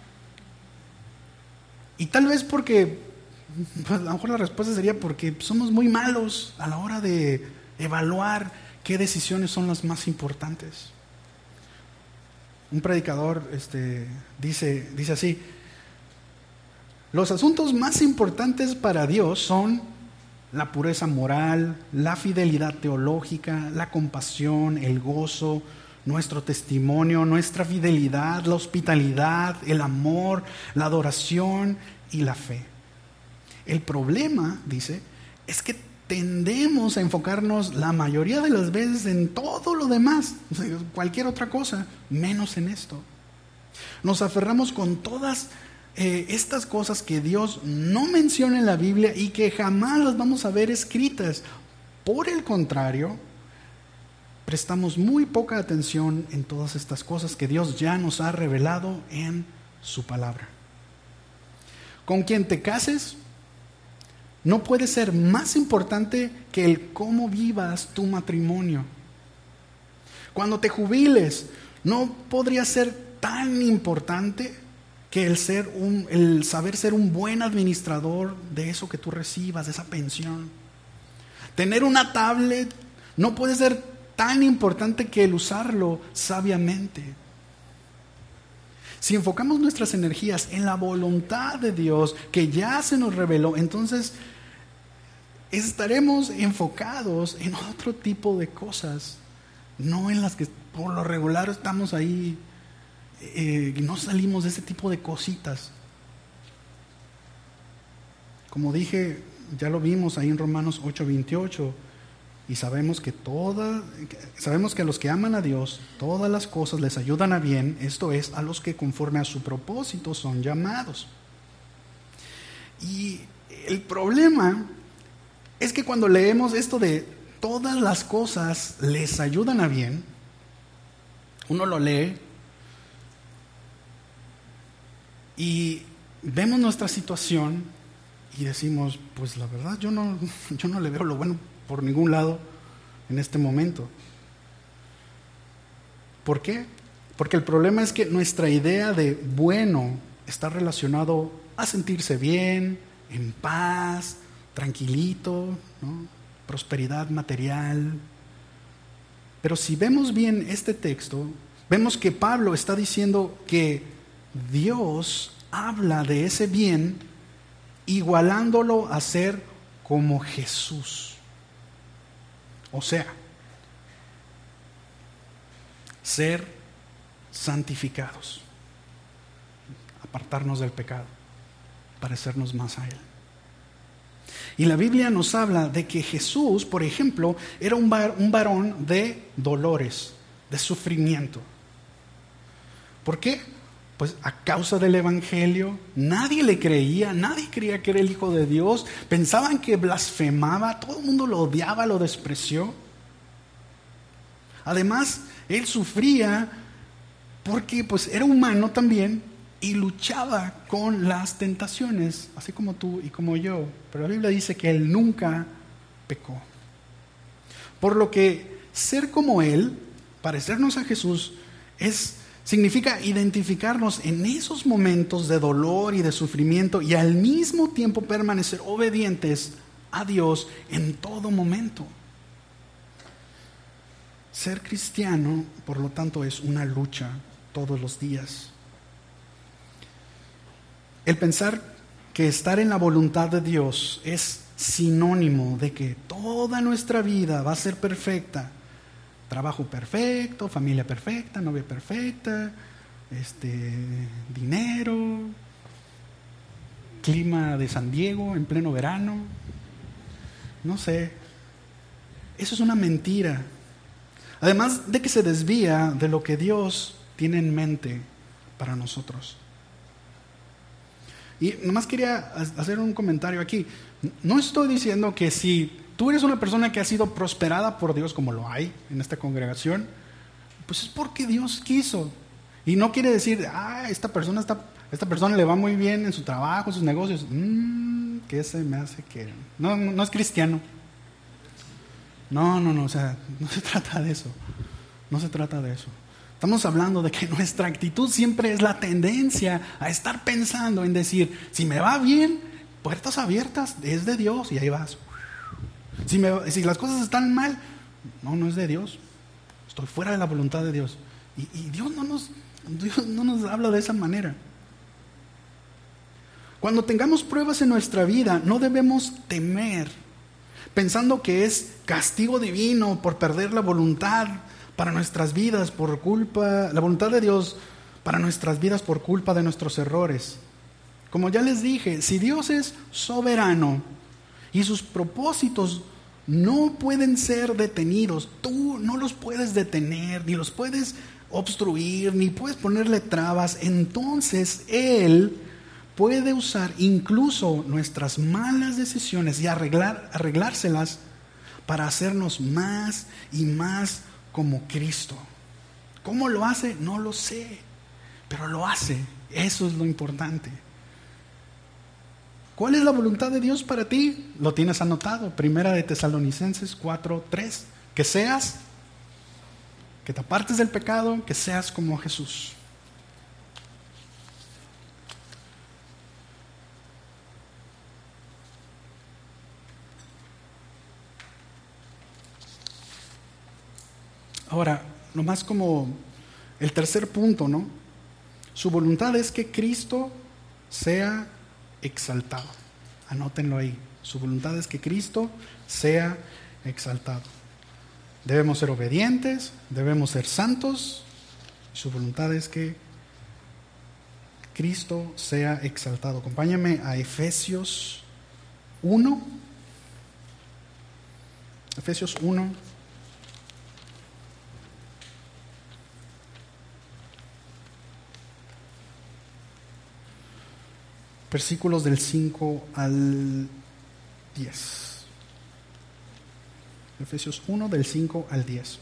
Y tal vez porque, pues a lo mejor la respuesta sería porque somos muy malos a la hora de evaluar qué decisiones son las más importantes. Un predicador dice así: los asuntos más importantes para Dios son la pureza moral, la fidelidad teológica, la compasión, el gozo, nuestro testimonio, nuestra fidelidad, la hospitalidad, el amor, la adoración y la fe. El problema, dice, es que tendemos a enfocarnos la mayoría de las veces en todo lo demás, cualquier otra cosa, menos en esto. Nos aferramos con todas estas cosas que Dios no menciona en la Biblia y que jamás las vamos a ver escritas. Por el contrario, prestamos muy poca atención en todas estas cosas que Dios ya nos ha revelado en su palabra. Con quien te cases no puede ser más importante que el cómo vivas tu matrimonio. Cuando te jubiles, no podría ser tan importante que el saber ser un buen administrador de eso que tú recibas, de esa pensión. Tener una tablet no puede ser tan importante que el usarlo sabiamente. Si enfocamos nuestras energías en la voluntad de Dios que ya se nos reveló, entonces estaremos enfocados en otro tipo de cosas, no en las que por lo regular estamos ahí, no salimos de ese tipo de cositas. Como dije, ya lo vimos ahí en Romanos 8:28. Y sabemos que a los que aman a Dios, todas las cosas les ayudan a bien, esto es, a los que conforme a su propósito son llamados. Y el problema es que cuando leemos esto de todas las cosas les ayudan a bien, uno lo lee y vemos nuestra situación y decimos, pues la verdad yo no le veo lo bueno por ningún lado en este momento. ¿Por qué? Porque el problema es que nuestra idea de bueno está relacionado a sentirse bien, en paz, tranquilito, ¿no? Prosperidad material. Pero si vemos bien este texto, vemos que Pablo está diciendo que Dios habla de ese bien igualándolo a ser como Jesús. O sea, ser santificados, apartarnos del pecado, parecernos más a Él. Y la Biblia nos habla de que Jesús, por ejemplo, era un varón de dolores, de sufrimiento. ¿Por qué? Pues a causa del Evangelio, nadie le creía, nadie creía que era el Hijo de Dios, pensaban que blasfemaba, todo el mundo lo odiaba, lo despreció. Además, Él sufría porque pues era humano también y luchaba con las tentaciones, así como tú y como yo. Pero la Biblia dice que Él nunca pecó. Por lo que ser como Él, parecernos a Jesús, significa identificarnos en esos momentos de dolor y de sufrimiento y al mismo tiempo permanecer obedientes a Dios en todo momento. Ser cristiano, por lo tanto, es una lucha todos los días. El pensar que estar en la voluntad de Dios es sinónimo de que toda nuestra vida va a ser perfecta. Trabajo perfecto, familia perfecta, novia perfecta, dinero, clima de San Diego en pleno verano. No sé. Eso es una mentira. Además de que se desvía de lo que Dios tiene en mente para nosotros. Y nomás quería hacer un comentario aquí. No estoy diciendo que si tú eres una persona que ha sido prosperada por Dios, como lo hay en esta congregación, pues es porque Dios quiso. Y no quiere decir, esta persona le va muy bien en su trabajo, en sus negocios. ¿Qué se me hace que? No es cristiano. No, o sea, no se trata de eso. No se trata de eso. Estamos hablando de que nuestra actitud siempre es la tendencia a estar pensando en decir, si me va bien, puertas abiertas, es de Dios, y ahí vas. Si las cosas están mal, no es de Dios. Estoy fuera de la voluntad de Dios. Y Dios no nos habla de esa manera. Cuando tengamos pruebas en nuestra vida, no debemos temer, pensando que es castigo divino por perder la voluntad para nuestras vidas la voluntad de Dios para nuestras vidas por culpa de nuestros errores. Como ya les dije, si Dios es soberano y sus propósitos no pueden ser detenidos, tú no los puedes detener, ni los puedes obstruir, ni puedes ponerle trabas, entonces Él puede usar incluso nuestras malas decisiones y arreglárselas para hacernos más y más como Cristo. ¿Cómo lo hace? No lo sé, pero lo hace. Eso es lo importante. ¿Cuál es la voluntad de Dios para ti? Lo tienes anotado, 1 de Tesalonicenses 4:3. Que te apartes del pecado, que seas como Jesús. Ahora, nomás como el tercer punto, ¿no? Su voluntad es que Cristo sea exaltado. Anótenlo ahí. Su voluntad es que Cristo sea exaltado. Debemos ser obedientes, debemos ser santos. Su voluntad es que Cristo sea exaltado. Acompáñame a Efesios 1. Efesios 1. Versículos del 5 al 10. Efesios 1, del 5 al 10.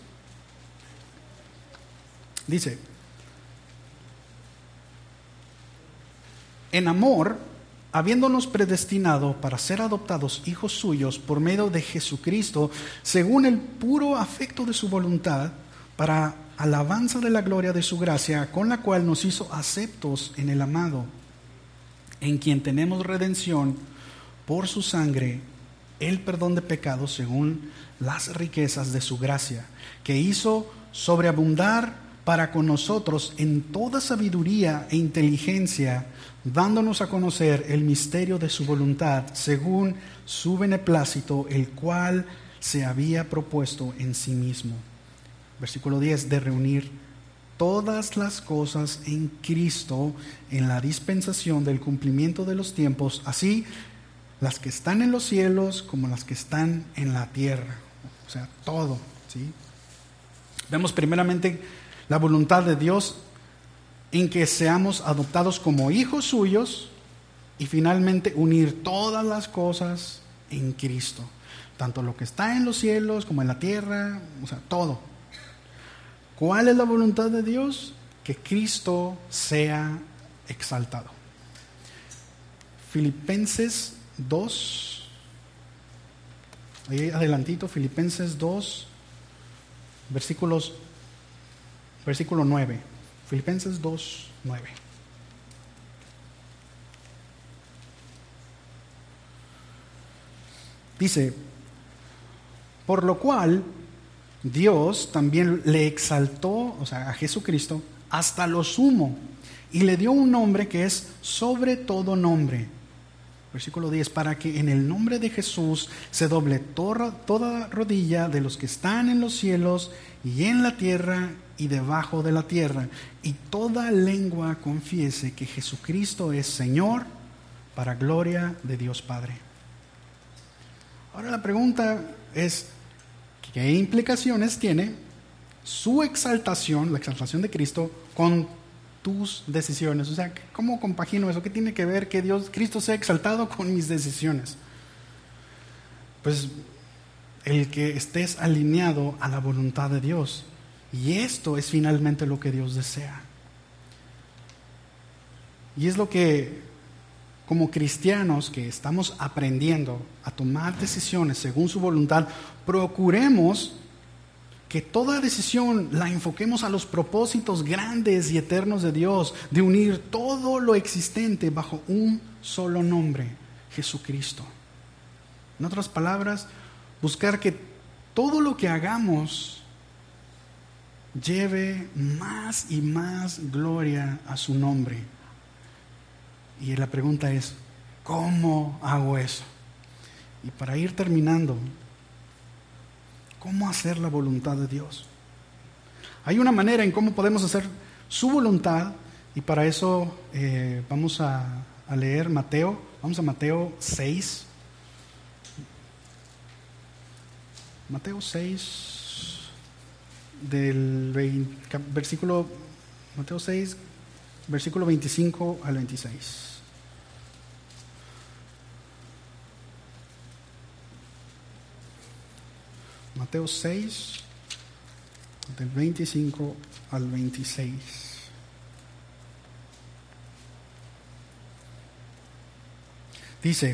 Dice: en amor, habiéndonos predestinado para ser adoptados hijos suyos por medio de Jesucristo, según el puro afecto de su voluntad, para alabanza de la gloria de su gracia, con la cual nos hizo aceptos en el amado, en quien tenemos redención por su sangre, el perdón de pecados según las riquezas de su gracia, que hizo sobreabundar para con nosotros en toda sabiduría e inteligencia, dándonos a conocer el misterio de su voluntad, según su beneplácito, el cual se había propuesto en sí mismo. Versículo 10, de reunir todas las cosas en Cristo, en la dispensación del cumplimiento de los tiempos, así las que están en los cielos como las que están en la tierra. O sea, todo, ¿sí? Vemos primeramente la voluntad de Dios en que seamos adoptados como hijos suyos y finalmente unir todas las cosas en Cristo. Tanto lo que está en los cielos como en la tierra, o sea, todo. ¿Cuál es la voluntad de Dios? Que Cristo sea exaltado. Filipenses 2, ahí adelantito, Filipenses 2, versículo 9. Filipenses 2, 9. Dice, por lo cual Dios también le exaltó, o sea, a Jesucristo, hasta lo sumo, y le dio un nombre que es sobre todo nombre. Versículo 10, para que en el nombre de Jesús se doble toda rodilla de los que están en los cielos y en la tierra y debajo de la tierra, y toda lengua confiese que Jesucristo es Señor, para gloria de Dios Padre. Ahora la pregunta es, ¿qué implicaciones tiene su exaltación, la exaltación de Cristo, con tus decisiones? O sea, ¿cómo compagino eso? ¿Qué tiene que ver que Cristo sea exaltado con mis decisiones? Pues el que estés alineado a la voluntad de Dios. Y esto es finalmente lo que Dios desea. Y es lo que, como cristianos que estamos aprendiendo a tomar decisiones según su voluntad, procuremos que toda decisión la enfoquemos a los propósitos grandes y eternos de Dios, de unir todo lo existente bajo un solo nombre, Jesucristo. En otras palabras, buscar que todo lo que hagamos lleve más y más gloria a su nombre. Y la pregunta es, ¿cómo hago eso? Y para ir terminando, ¿cómo hacer la voluntad de Dios? Hay una manera en cómo podemos hacer su voluntad, y para eso vamos a leer Mateo. Vamos a Mateo 6. Mateo 6, Mateo 6, versículo 25 al 26. Mateo 6, del 25 al 26. Dice,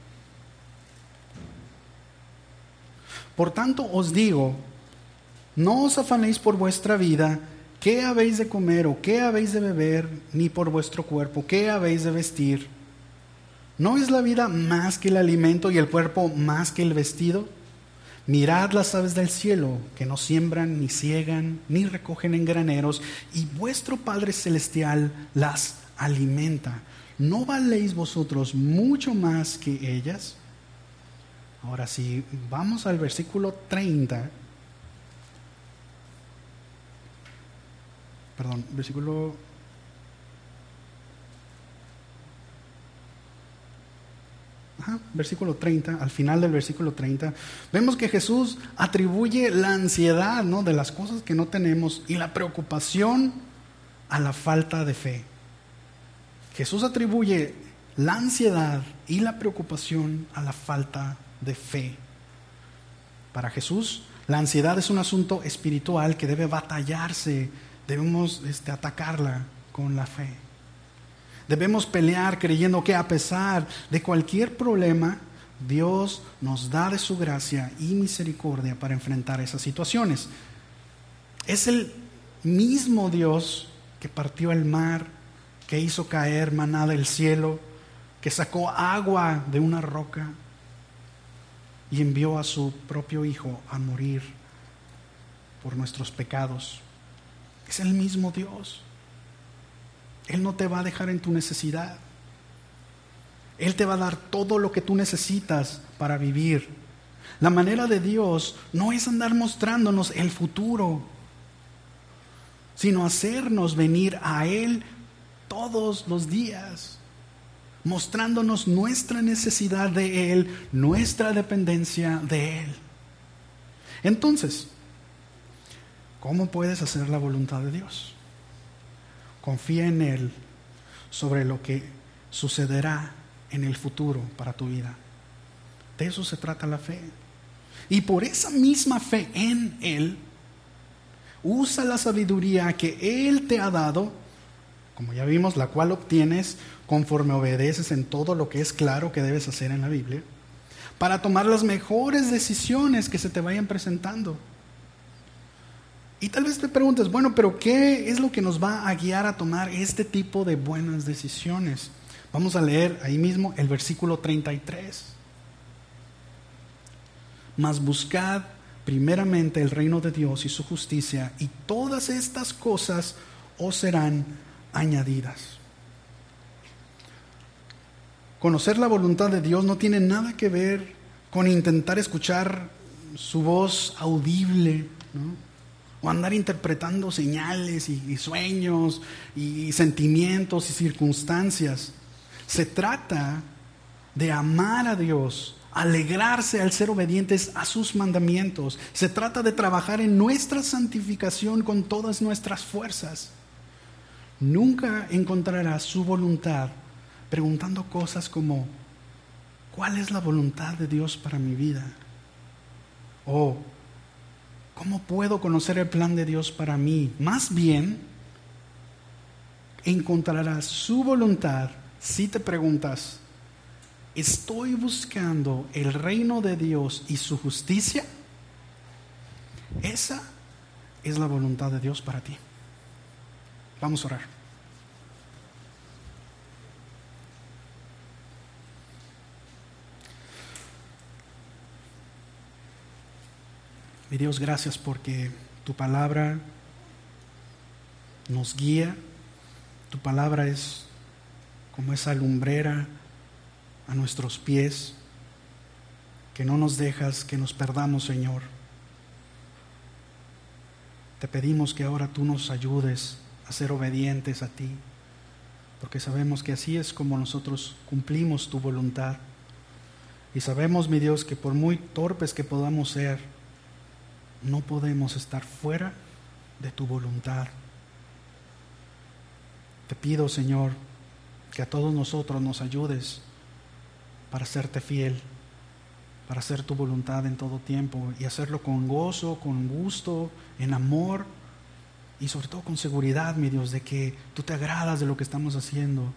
por tanto os digo, no os afanéis por vuestra vida, qué habéis de comer o qué habéis de beber, ni por vuestro cuerpo, qué habéis de vestir. ¿No es la vida más que el alimento y el cuerpo más que el vestido? Mirad las aves del cielo, que no siembran, ni siegan, ni recogen en graneros, y vuestro Padre Celestial las alimenta. ¿No valéis vosotros mucho más que ellas? Ahora sí, vamos al versículo 30. Perdón, versículo 30, al final del versículo 30, vemos que Jesús atribuye la ansiedad, ¿no?, de las cosas que no tenemos y la preocupación a la falta de fe. Jesús atribuye la ansiedad y la preocupación a la falta de fe. Para Jesús, la ansiedad es un asunto espiritual que debe batallarse, debemos atacarla con la fe. Debemos pelear creyendo que a pesar de cualquier problema, Dios nos da de su gracia y misericordia para enfrentar esas situaciones. Es el mismo Dios que partió el mar, que hizo caer maná del cielo, que sacó agua de una roca. y envió a su propio Hijo a morir por nuestros pecados. Es el mismo Dios. Él no te va a dejar en tu necesidad. Él te va a dar todo lo que tú necesitas para vivir. La manera de Dios no es andar mostrándonos el futuro, sino hacernos venir a Él todos los días, mostrándonos nuestra necesidad de Él, nuestra dependencia de Él. Entonces, ¿cómo puedes hacer la voluntad de Dios? Confía en Él sobre lo que sucederá en el futuro para tu vida. De eso se trata la fe. Y por esa misma fe en Él, usa la sabiduría que Él te ha dado, como ya vimos, la cual obtienes conforme obedeces en todo lo que es claro que debes hacer en la Biblia, para tomar las mejores decisiones que se te vayan presentando. Y tal vez te preguntes, bueno, pero ¿qué es lo que nos va a guiar a tomar este tipo de buenas decisiones? Vamos a leer ahí mismo el versículo 33. Mas buscad primeramente el reino de Dios y su justicia, y todas estas cosas os serán añadidas. Conocer la voluntad de Dios no tiene nada que ver con intentar escuchar su voz audible, ¿no? O andar interpretando señales y sueños y sentimientos y circunstancias. Se trata de amar a Dios, alegrarse al ser obedientes a sus mandamientos. Se trata de trabajar en nuestra santificación con todas nuestras fuerzas. Nunca encontrarás su voluntad preguntando cosas como: ¿cuál es la voluntad de Dios para mi vida? O ¿cómo puedo conocer el plan de Dios para mí? Más bien, encontrarás su voluntad si te preguntas: ¿estoy buscando el reino de Dios y su justicia? Esa es la voluntad de Dios para ti. Vamos a orar. Mi Dios, gracias porque tu palabra nos guía. Tu palabra es como esa lumbrera a nuestros pies, que no nos dejas que nos perdamos, Señor. Te pedimos que ahora tú nos ayudes a ser obedientes a ti, porque sabemos que así es como nosotros cumplimos tu voluntad. Y sabemos, mi Dios, que por muy torpes que podamos ser, no podemos estar fuera de tu voluntad. Te pido, Señor, que a todos nosotros nos ayudes para serte fiel, para hacer tu voluntad en todo tiempo y hacerlo con gozo, con gusto, en amor y sobre todo con seguridad, mi Dios, de que tú te agradas de lo que estamos haciendo.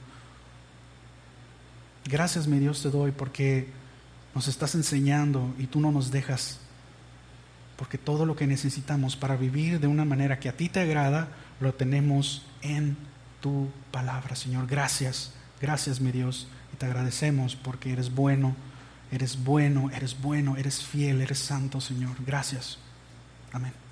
Gracias, mi Dios, te doy porque nos estás enseñando y tú no nos dejas, porque todo lo que necesitamos para vivir de una manera que a ti te agrada, lo tenemos en tu palabra, Señor. Gracias, gracias, mi Dios, y te agradecemos porque eres bueno, eres bueno, eres bueno, eres fiel, eres santo, Señor. Gracias. Amén.